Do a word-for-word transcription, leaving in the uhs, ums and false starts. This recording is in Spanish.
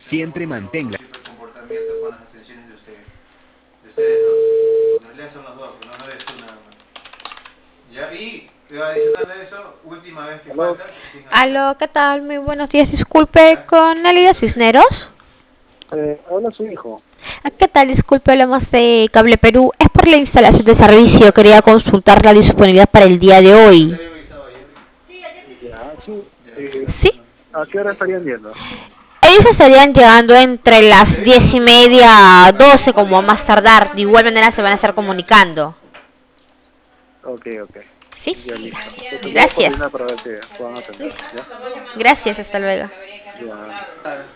Siempre manténla. Tipo de comportamiento con las atenciones de ustedes. De ustedes dos. En realidad son los dos, no, no eres tú nada más. Ya, y adicional a eso, última vez que Aló, faltas, sin avisar. Aló, ¿qué tal? Muy buenos días. Disculpe, ¿Ya? con Nelida Cisneros. eh, habla su hijo. Ah, ¿qué tal? Disculpe, hablamos de Cable Perú. Es por la instalación de servicio. Quería consultar la disponibilidad para el día de ¿No te hoy. había avisado ayer? Ya, sí. Ya, Eh, ¿Sí? no. ¿A qué hora estarían viendo? Ellos estarían llegando entre las diez y media a doce, como a más tardar. De igual manera se van a estar comunicando. Ok, ok. ¿Sí? Ya, listo. Entonces voy a Gracias. coordinar para ver si puedan atender. ¿Ya? Gracias, hasta luego. Ya.